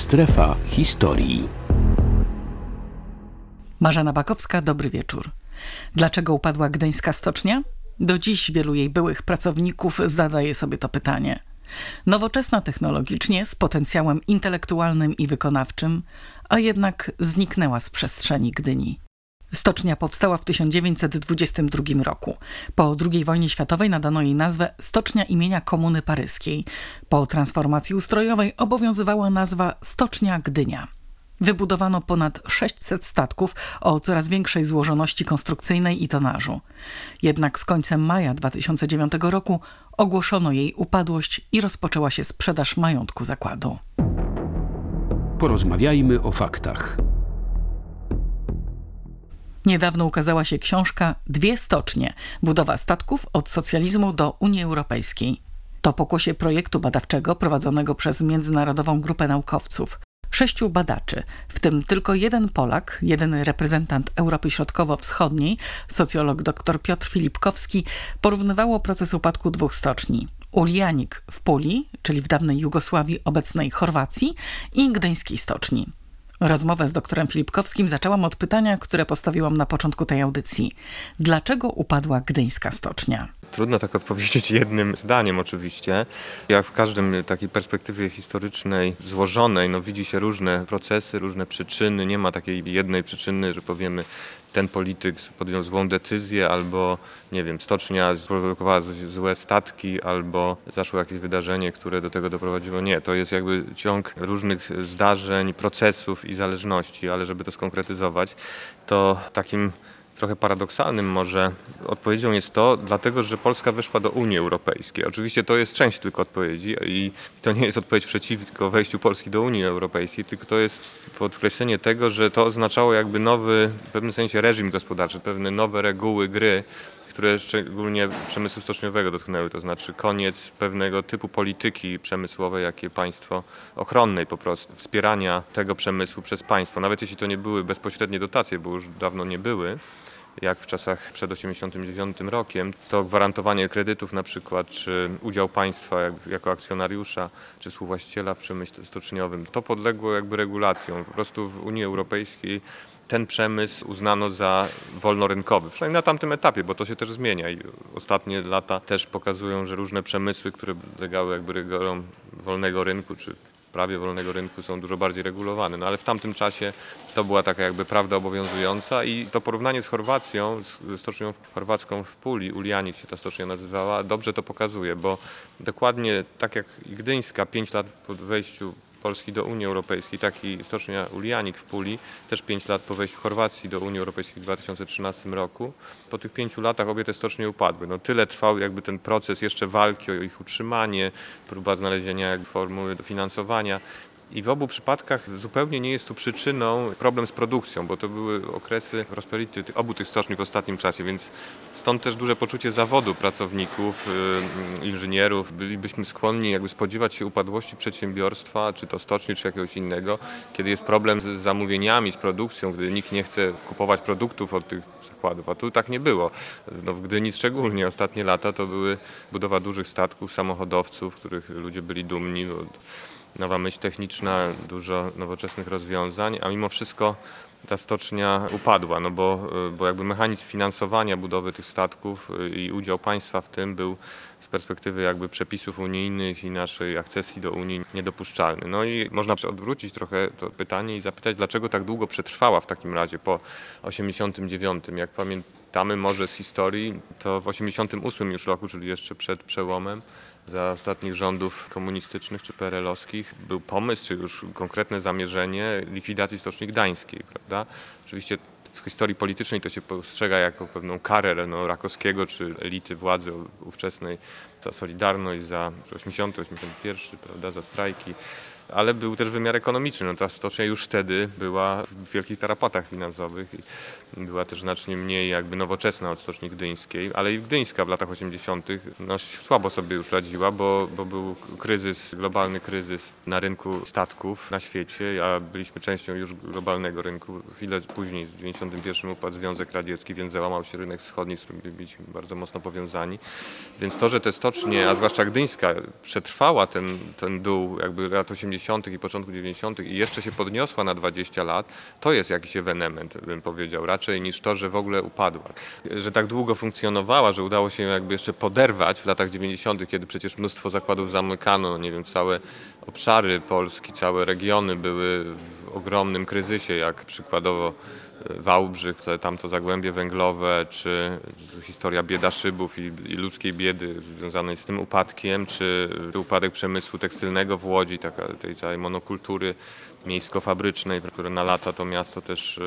Strefa historii. Marzena Bakowska, dobry wieczór. Dlaczego upadła gdyńska stocznia? Do dziś wielu jej byłych pracowników zadaje sobie to pytanie. Nowoczesna technologicznie, z potencjałem intelektualnym i wykonawczym, a jednak zniknęła z przestrzeni Gdyni. Stocznia powstała w 1922 roku. Po II wojnie światowej nadano jej nazwę Stocznia imienia Komuny Paryskiej. Po transformacji ustrojowej obowiązywała nazwa Stocznia Gdynia. Wybudowano ponad 600 statków o coraz większej złożoności konstrukcyjnej i tonażu. Jednak z końcem maja 2009 roku ogłoszono jej upadłość i rozpoczęła się sprzedaż majątku zakładu. Porozmawiajmy o faktach. Niedawno ukazała się książka Dwie stocznie. Budowa statków od socjalizmu do Unii Europejskiej. To pokłosie projektu badawczego prowadzonego przez międzynarodową grupę naukowców. 6 badaczy, w tym tylko jeden Polak, jedyny reprezentant Europy Środkowo-Wschodniej, socjolog dr Piotr Filipkowski, porównywało proces upadku 2 stoczni. Uljanik w Puli, czyli w dawnej Jugosławii, obecnej Chorwacji, i gdyńskiej stoczni. Rozmowę z doktorem Filipkowskim zaczęłam od pytania, które postawiłam na początku tej audycji. Dlaczego upadła gdyńska stocznia? Trudno tak odpowiedzieć jednym zdaniem oczywiście. Jak w każdym takiej perspektywie historycznej złożonej, widzi się różne procesy, różne przyczyny. Nie ma takiej jednej przyczyny, że powiemy, ten polityk podjął złą decyzję, albo stocznia sprodukowała złe statki, albo zaszło jakieś wydarzenie, które do tego doprowadziło. Nie, to jest jakby ciąg różnych zdarzeń, procesów i zależności, ale żeby to skonkretyzować, to takim trochę paradoksalnym może odpowiedzią jest to, dlatego że Polska weszła do Unii Europejskiej. Oczywiście to jest część tylko odpowiedzi i to nie jest odpowiedź przeciwko wejściu Polski do Unii Europejskiej, tylko to jest podkreślenie tego, że to oznaczało jakby nowy, w pewnym sensie reżim gospodarczy, pewne nowe reguły gry, które szczególnie przemysłu stoczniowego dotknęły, to znaczy koniec pewnego typu polityki przemysłowej, jakie państwo ochronnej po prostu, wspierania tego przemysłu przez państwo. Nawet jeśli to nie były bezpośrednie dotacje, bo już dawno nie były, jak w czasach przed 1989 rokiem, to gwarantowanie kredytów na przykład, czy udział państwa jako akcjonariusza, czy współwłaściciela w przemyśle stoczniowym, to podległo jakby regulacjom. Po prostu w Unii Europejskiej ten przemysł uznano za wolnorynkowy, przynajmniej na tamtym etapie, bo to się też zmienia i ostatnie lata też pokazują, że różne przemysły, które podlegały jakby rygorom wolnego rynku, czy prawie wolnego rynku, są dużo bardziej regulowane. Ale w tamtym czasie to była taka jakby prawda obowiązująca i to porównanie z Chorwacją, z stocznią chorwacką w Puli, Uljanik się ta stocznia nazywała, dobrze to pokazuje, bo dokładnie tak jak i gdyńska 5 lat po wejściu Polski do Unii Europejskiej, tak i stocznia Uljanik w Puli, też 5 lat po wejściu Chorwacji do Unii Europejskiej w 2013 roku. Po tych 5 latach obie te stocznie upadły. Tyle trwał jakby ten proces jeszcze walki o ich utrzymanie, próba znalezienia formuły dofinansowania. I w obu przypadkach zupełnie nie jest tu przyczyną problem z produkcją, bo to były okresy prosperity obu tych stoczni w ostatnim czasie, więc stąd też duże poczucie zawodu pracowników, inżynierów. Bylibyśmy skłonni jakby spodziewać się upadłości przedsiębiorstwa, czy to stoczni, czy jakiegoś innego, kiedy jest problem z zamówieniami, z produkcją, gdy nikt nie chce kupować produktów od tych zakładów, a tu tak nie było. W Gdyni szczególnie ostatnie lata to były budowa dużych statków, samochodowców, których ludzie byli dumni. Nowa myśl techniczna, dużo nowoczesnych rozwiązań, a mimo wszystko ta stocznia upadła, bo jakby mechanizm finansowania budowy tych statków i udział państwa w tym był z perspektywy jakby przepisów unijnych i naszej akcesji do Unii niedopuszczalny. I można odwrócić trochę to pytanie i zapytać, dlaczego tak długo przetrwała w takim razie po 1989. Jak pamiętamy może z historii, to w 1988 już roku, czyli jeszcze przed przełomem, za ostatnich rządów komunistycznych czy PRL-owskich był pomysł, czy już konkretne zamierzenie likwidacji Stoczni Gdańskiej, prawda? Oczywiście w historii politycznej to się postrzega jako pewną karę Rakowskiego czy elity władzy ówczesnej za Solidarność, za 80, 81, prawda, za strajki. Ale był też wymiar ekonomiczny. Ta stocznia już wtedy była w wielkich tarapatach finansowych i była też znacznie mniej jakby nowoczesna od stoczni gdyńskiej, ale i gdyńska w latach 80. Słabo sobie już radziła, bo był kryzys, globalny kryzys na rynku statków na świecie, a byliśmy częścią już globalnego rynku. Chwilę później, w 1991 upadł Związek Radziecki, więc załamał się rynek wschodni, z którym byliśmy bardzo mocno powiązani. Więc to, że te stocznie, a zwłaszcza gdyńska, przetrwała ten dół jakby lat 80., 80. i początku 90. i jeszcze się podniosła na 20 lat, to jest jakiś ewenement, bym powiedział, raczej niż to, że w ogóle upadła. Że tak długo funkcjonowała, że udało się ją jakby jeszcze poderwać w latach 90., kiedy przecież mnóstwo zakładów zamykano, no nie wiem, całe obszary Polski, całe regiony były w ogromnym kryzysie, jak przykładowo Wałbrzych, tamto zagłębie węglowe, czy historia Biedaszybów i ludzkiej biedy związanej z tym upadkiem, czy upadek przemysłu tekstylnego w Łodzi, tej całej monokultury miejsko-fabrycznej, która na lata to miasto też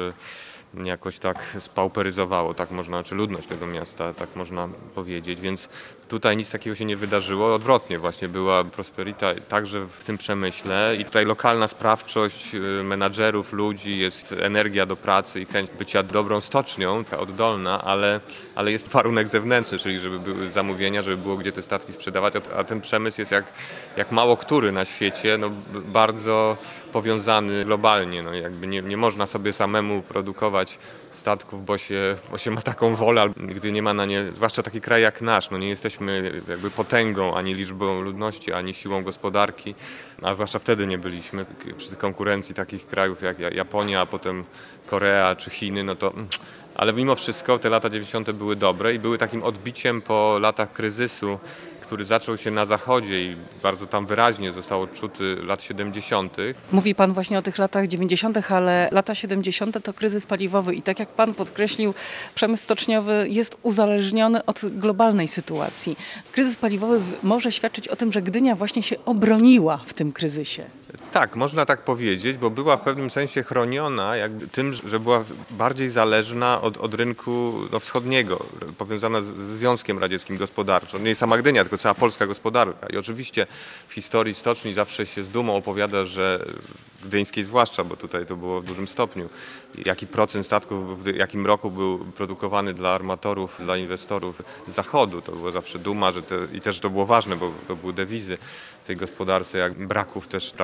jakoś tak spauperyzowało, tak można, czy ludność tego miasta, tak można powiedzieć, więc tutaj nic takiego się nie wydarzyło, odwrotnie właśnie była prosperita także w tym przemyśle i tutaj lokalna sprawczość menadżerów, ludzi, jest energia do pracy i chęć bycia dobrą stocznią, oddolna, ale jest warunek zewnętrzny, czyli żeby były zamówienia, żeby było gdzie te statki sprzedawać, a ten przemysł jest jak mało który na świecie, no bardzo powiązany globalnie, no jakby nie można sobie samemu produkować statków, bo się ma taką wolę, gdy nie ma na nie, zwłaszcza taki kraj jak nasz, no nie jesteśmy jakby potęgą ani liczbą ludności, ani siłą gospodarki, a zwłaszcza wtedy nie byliśmy przy konkurencji takich krajów jak Japonia, a potem Korea czy Chiny, no to ale mimo wszystko te lata 90. były dobre i były takim odbiciem po latach kryzysu, który zaczął się na zachodzie i bardzo tam wyraźnie został odczuty lat 70. Mówi pan właśnie o tych latach 90., ale lata 70. to kryzys paliwowy i tak jak pan podkreślił, przemysł stoczniowy jest uzależniony od globalnej sytuacji. Kryzys paliwowy może świadczyć o tym, że Gdynia właśnie się obroniła w tym kryzysie. Tak, można tak powiedzieć, bo była w pewnym sensie chroniona jakby tym, że była bardziej zależna od rynku wschodniego, powiązana z Związkiem Radzieckim gospodarczo. Nie sama Gdynia, tylko cała polska gospodarka. I oczywiście w historii stoczni zawsze się z dumą opowiada, że gdyńskiej zwłaszcza, bo tutaj to było w dużym stopniu, jaki procent statków w jakim roku był produkowany dla armatorów, dla inwestorów z zachodu. To było zawsze duma, i też to było ważne, bo to były dewizy w tej gospodarce, jak braków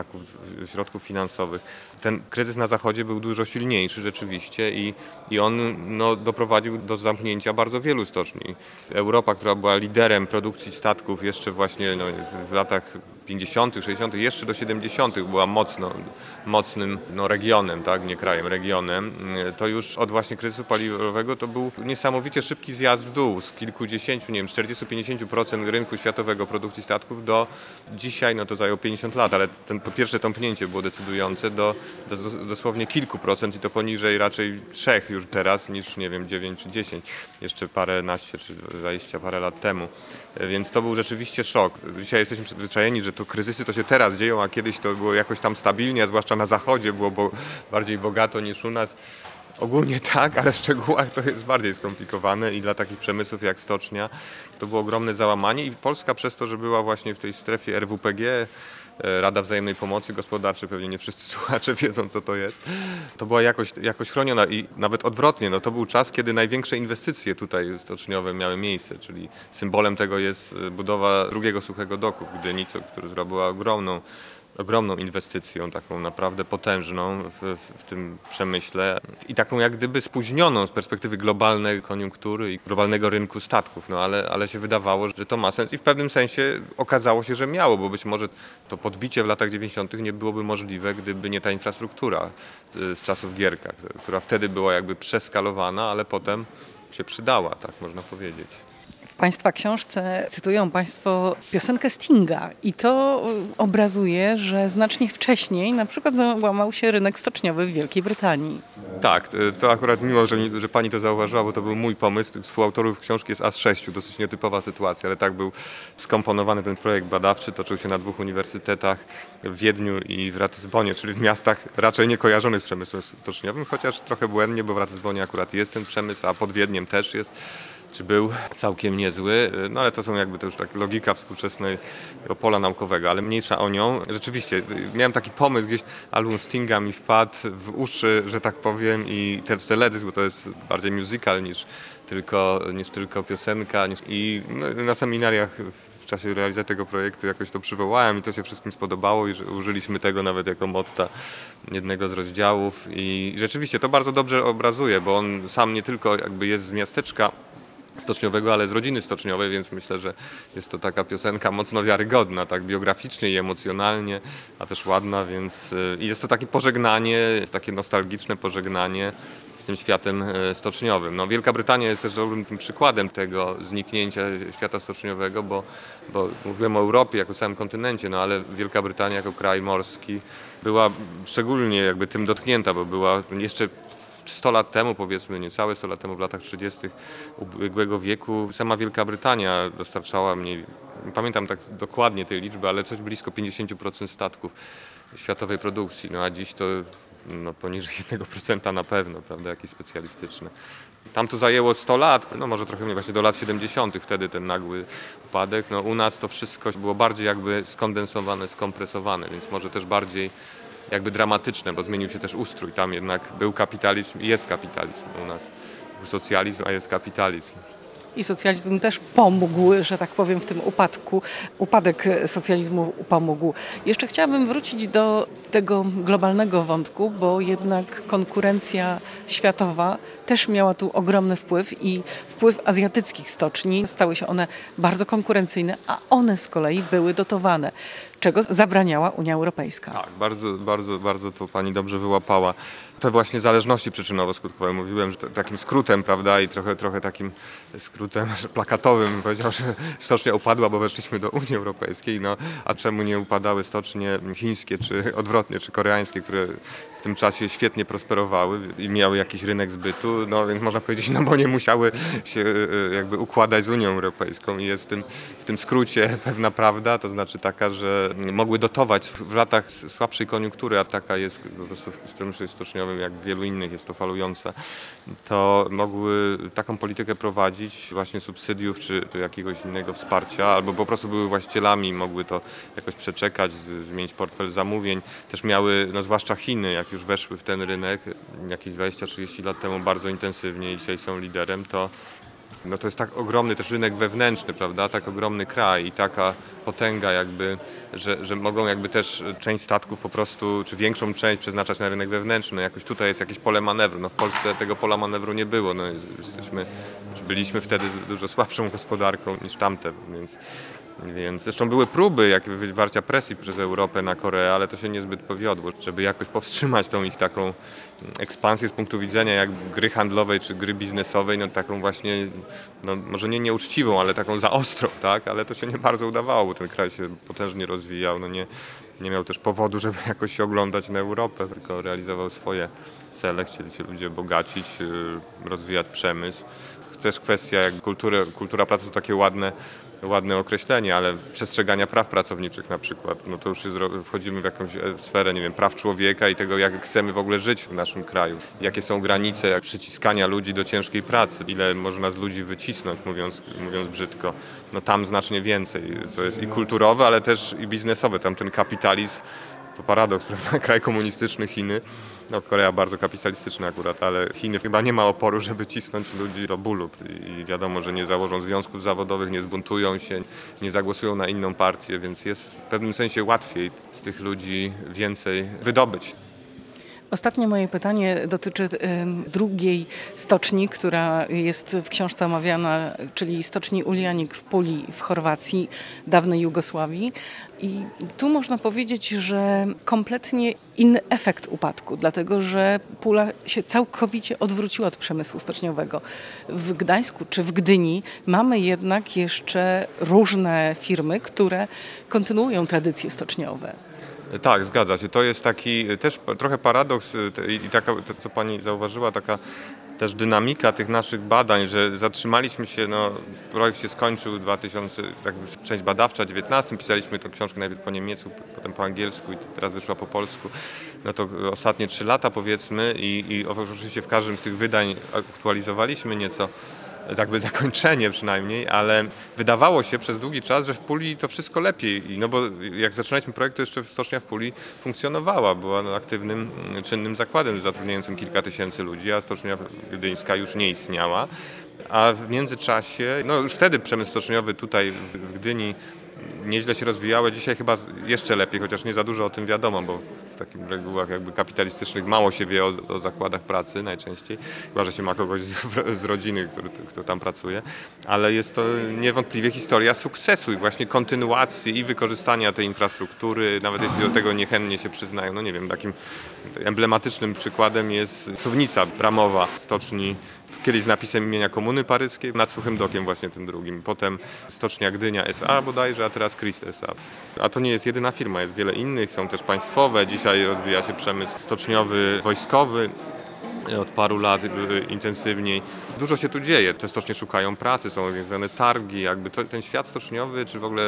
środków finansowych. Ten kryzys na zachodzie był dużo silniejszy rzeczywiście i on doprowadził do zamknięcia bardzo wielu stoczni. Europa, która była liderem produkcji statków jeszcze właśnie w latach 50., 60., jeszcze do 70. była mocnym regionem, tak, nie krajem, regionem, to już od właśnie kryzysu paliwowego to był niesamowicie szybki zjazd w dół z kilkudziesięciu, nie wiem, 40-50% rynku światowego produkcji statków do dzisiaj, no to zajęło 50 lat, ale po pierwsze tąpnięcie było decydujące do dosłownie kilku procent i to poniżej raczej 3 już teraz niż, nie wiem, 9 czy 10, jeszcze paręnaście czy 20 parę lat temu. Więc to był rzeczywiście szok. Dzisiaj jesteśmy przyzwyczajeni, że to kryzysy to się teraz dzieją, a kiedyś to było jakoś tam stabilnie, a zwłaszcza na zachodzie było bardziej bogato niż u nas. Ogólnie tak, ale w szczegółach to jest bardziej skomplikowane i dla takich przemysłów jak stocznia to było ogromne załamanie i Polska przez to, że była właśnie w tej strefie RWPG, Rada Wzajemnej Pomocy Gospodarczej, pewnie nie wszyscy słuchacze wiedzą, co to jest. To była jakoś chroniona i nawet odwrotnie, no to był czas, kiedy największe inwestycje tutaj stoczniowe miały miejsce, czyli symbolem tego jest budowa drugiego suchego doku w Gdyni, która była ogromną inwestycją, taką naprawdę potężną w tym przemyśle i taką jak gdyby spóźnioną z perspektywy globalnej koniunktury i globalnego rynku statków, no ale się wydawało, że to ma sens i w pewnym sensie okazało się, że miało, bo być może to podbicie w latach 90. nie byłoby możliwe, gdyby nie ta infrastruktura z czasów Gierka, która wtedy była jakby przeskalowana, ale potem się przydała, tak można powiedzieć. W Państwa książce cytują Państwo piosenkę Stinga i to obrazuje, że znacznie wcześniej na przykład załamał się rynek stoczniowy w Wielkiej Brytanii. Tak, to akurat miło, że pani to zauważyła, bo to był mój pomysł. Współautorów książki jest aż 6, dosyć nietypowa sytuacja, ale tak był skomponowany ten projekt badawczy. Toczył się na 2 uniwersytetach w Wiedniu i w Ratyzbonie, czyli w miastach raczej nie kojarzonych z przemysłem stoczniowym, chociaż trochę błędnie, bo w Ratyzbonie akurat jest ten przemysł, a pod Wiedniem też jest. Czy był całkiem niezły, no ale to są jakby to już tak logika współczesnego pola naukowego, ale mniejsza o nią. Rzeczywiście miałem taki pomysł, gdzieś album Stinga mi wpadł w uszy, że tak powiem i też teledysk, bo to jest bardziej musical niż tylko piosenka. I na seminariach w czasie realizacji tego projektu jakoś to przywołałem i to się wszystkim spodobało i że użyliśmy tego nawet jako motta jednego z rozdziałów i rzeczywiście to bardzo dobrze obrazuje, bo on sam nie tylko jakby jest z miasteczka, stoczniowego, ale z rodziny stoczniowej, więc myślę, że jest to taka piosenka mocno wiarygodna, tak biograficznie i emocjonalnie, a też ładna, więc i jest to takie pożegnanie, jest takie nostalgiczne pożegnanie z tym światem stoczniowym. No, Wielka Brytania jest też dobrym tym przykładem tego zniknięcia świata stoczniowego, bo mówiłem o Europie jako całym kontynencie, no ale Wielka Brytania jako kraj morski była szczególnie jakby tym dotknięta, bo była jeszcze 100 lat temu, powiedzmy niecałe 100 lat temu, w latach 30. ubiegłego wieku, sama Wielka Brytania dostarczała nie pamiętam tak dokładnie tej liczby, ale coś blisko 50% statków światowej produkcji. No a dziś to poniżej 1% na pewno, prawda, jakiś specjalistyczny. Tam to zajęło 100 lat, no może trochę mniej, właśnie do lat 70. wtedy ten nagły upadek. No u nas to wszystko było bardziej jakby skondensowane, skompresowane, więc może też bardziej jakby dramatyczne, bo zmienił się też ustrój. Tam jednak był kapitalizm i jest kapitalizm. U nas był socjalizm, a jest kapitalizm. I socjalizm też pomógł, że tak powiem, w tym upadku. Upadek socjalizmu pomógł. Jeszcze chciałabym wrócić do tego globalnego wątku, bo jednak konkurencja światowa też miała tu ogromny wpływ i wpływ azjatyckich stoczni. Stały się one bardzo konkurencyjne, a one z kolei były dotowane, czego zabraniała Unia Europejska. Tak, bardzo to pani dobrze wyłapała. Te właśnie zależności przyczynowo-skutkowe. Mówiłem, że takim skrótem, prawda, i trochę takim skrótem plakatowym bym powiedział, że stocznia upadła, bo weszliśmy do Unii Europejskiej. No, a czemu nie upadały stocznie chińskie, czy odwrotnie, czy koreańskie, które w tym czasie świetnie prosperowały i miały jakiś rynek zbytu, no więc można powiedzieć, no bo nie musiały się jakby układać z Unią Europejską i jest w tym skrócie pewna prawda, to znaczy taka, że mogły dotować w latach słabszej koniunktury, a taka jest po prostu w przemyśle stoczniowym, jak w wielu innych jest to falujące, to mogły taką politykę prowadzić właśnie subsydiów czy jakiegoś innego wsparcia, albo po prostu były właścicielami, mogły to jakoś przeczekać, zmienić portfel zamówień. Też miały, no zwłaszcza Chiny, jak już weszły w ten rynek jakieś 20-30 lat temu bardzo intensywnie i dzisiaj są liderem, to jest tak ogromny też rynek wewnętrzny, prawda, tak ogromny kraj i taka potęga jakby, że mogą jakby też część statków po prostu, czy większą część przeznaczać na rynek wewnętrzny. Jakoś tutaj jest jakieś pole manewru. No w Polsce tego pola manewru nie było. No byliśmy wtedy dużo słabszą gospodarką niż tamte, więc zresztą były próby jakby wywarcia presji przez Europę na Koreę, ale to się niezbyt powiodło, żeby jakoś powstrzymać tą ich taką ekspansję z punktu widzenia jak gry handlowej czy gry biznesowej, no taką właśnie, no może nie nieuczciwą, ale taką za ostrą, tak, ale to się nie bardzo udawało, bo ten kraj się potężnie rozwijał, no nie miał też powodu, żeby jakoś się oglądać na Europę, tylko realizował swoje cele, chcieli się ludzie bogacić, rozwijać przemysł. Też kwestia jak kultura pracy to takie ładne określenie, ale przestrzegania praw pracowniczych na przykład, no to już wchodzimy w jakąś sferę, nie wiem, praw człowieka i tego, jak chcemy w ogóle żyć w naszym kraju. Jakie są granice jak przyciskania ludzi do ciężkiej pracy, ile można z ludzi wycisnąć, mówiąc brzydko. No tam znacznie więcej. To jest i kulturowe, ale też i biznesowe. Tam ten kapitalizm, to paradoks, prawda? Kraj komunistyczny, Chiny. No Korea bardzo kapitalistyczna akurat, ale Chiny chyba nie ma oporu, żeby cisnąć ludzi do bólu. I wiadomo, że nie założą związków zawodowych, nie zbuntują się, nie zagłosują na inną partię, więc jest w pewnym sensie łatwiej z tych ludzi więcej wydobyć. Ostatnie moje pytanie dotyczy drugiej stoczni, która jest w książce omawiana, czyli stoczni Uljanik w Puli w Chorwacji, dawnej Jugosławii. I tu można powiedzieć, że kompletnie inny efekt upadku, dlatego że Pula się całkowicie odwróciła od przemysłu stoczniowego. W Gdańsku czy w Gdyni mamy jednak jeszcze różne firmy, które kontynuują tradycje stoczniowe. Tak, zgadza się. To jest taki też trochę paradoks i taka, to, co pani zauważyła, taka też dynamika tych naszych badań, że zatrzymaliśmy się, projekt się skończył 2000, jakby część badawcza, 19, pisaliśmy tę książkę najpierw po niemiecku, potem po angielsku i teraz wyszła po polsku. No to ostatnie 3 lata powiedzmy i oczywiście w każdym z tych wydań aktualizowaliśmy nieco jakby zakończenie przynajmniej, ale wydawało się przez długi czas, że w Puli to wszystko lepiej. No bo jak zaczynaliśmy projekt, to jeszcze stocznia w Puli funkcjonowała, była aktywnym, czynnym zakładem zatrudniającym kilka tysięcy ludzi, a stocznia gdyńska już nie istniała. A w międzyczasie, już wtedy przemysł stoczniowy tutaj w Gdyni nieźle się rozwijały. Dzisiaj chyba jeszcze lepiej, chociaż nie za dużo o tym wiadomo, bo w takich regułach jakby kapitalistycznych mało się wie o zakładach pracy najczęściej, chyba że się ma kogoś z rodziny, kto tam pracuje, ale jest to niewątpliwie historia sukcesu i właśnie kontynuacji i wykorzystania tej infrastruktury, nawet jeśli do tego niechętnie się przyznają. No nie wiem, takim emblematycznym przykładem jest suwnica bramowa stoczni, kiedyś z napisem imienia Komuny Paryskiej, nad Suchym Dokiem właśnie tym drugim. Potem stocznia Gdynia S.A. bodajże, a teraz Christ S.A. A to nie jest jedyna firma, jest wiele innych, są też państwowe. Dzisiaj rozwija się przemysł stoczniowy, wojskowy. Od paru lat intensywniej. Dużo się tu dzieje. Te stocznie szukają pracy, są tak zwane targi. Jakby ten świat stoczniowy, czy w ogóle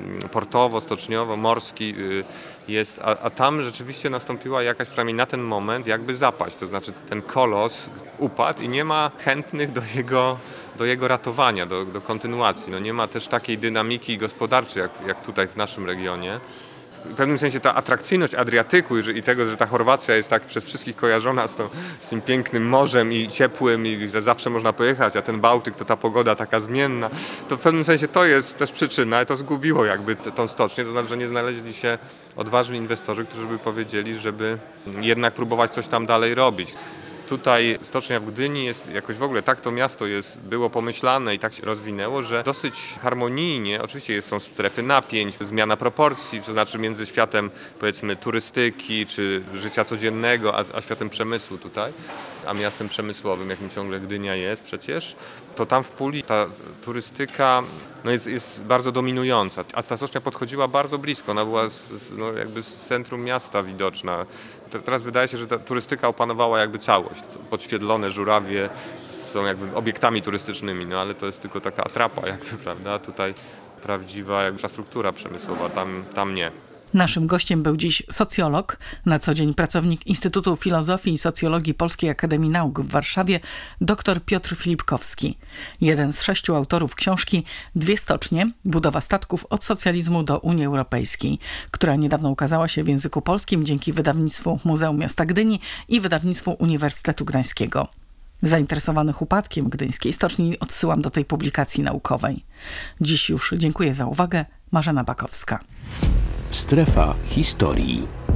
portowo-stoczniowo-morski jest, a tam rzeczywiście nastąpiła jakaś, przynajmniej na ten moment, jakby zapaść. To znaczy ten kolos upadł i nie ma chętnych do jego ratowania, do kontynuacji. No nie ma też takiej dynamiki gospodarczej, jak tutaj w naszym regionie. W pewnym sensie ta atrakcyjność Adriatyku i tego, że ta Chorwacja jest tak przez wszystkich kojarzona z tym pięknym morzem i ciepłym i że zawsze można pojechać, a ten Bałtyk to ta pogoda taka zmienna, to w pewnym sensie to jest też przyczyna i to zgubiło jakby tą stocznię, to znaczy, że nie znaleźli się odważni inwestorzy, którzy by powiedzieli, żeby jednak próbować coś tam dalej robić. Tutaj stocznia w Gdyni jest jakoś w ogóle, tak to miasto było pomyślane i tak się rozwinęło, że dosyć harmonijnie, oczywiście są strefy napięć, zmiana proporcji, to znaczy między światem powiedzmy turystyki czy życia codziennego, a światem przemysłu tutaj, a miastem przemysłowym, jakim ciągle Gdynia jest przecież, to tam w Puli ta turystyka jest bardzo dominująca, a ta stocznia podchodziła bardzo blisko, ona była jakby z centrum miasta widoczna. Teraz wydaje się, że ta turystyka opanowała jakby całość. Podświetlone żurawie są jakby obiektami turystycznymi, no ale to jest tylko taka atrapa jakby, prawda? Tutaj prawdziwa infrastruktura przemysłowa, tam nie. Naszym gościem był dziś socjolog, na co dzień pracownik Instytutu Filozofii i Socjologii Polskiej Akademii Nauk w Warszawie, dr Piotr Filipkowski. Jeden z 6 autorów książki Dwie stocznie – budowa statków od socjalizmu do Unii Europejskiej, która niedawno ukazała się w języku polskim dzięki wydawnictwu Muzeum Miasta Gdyni i wydawnictwu Uniwersytetu Gdańskiego. Zainteresowanych upadkiem gdyńskiej stoczni odsyłam do tej publikacji naukowej. Dziś już dziękuję za uwagę. Marzena Bakowska. Strefa historii.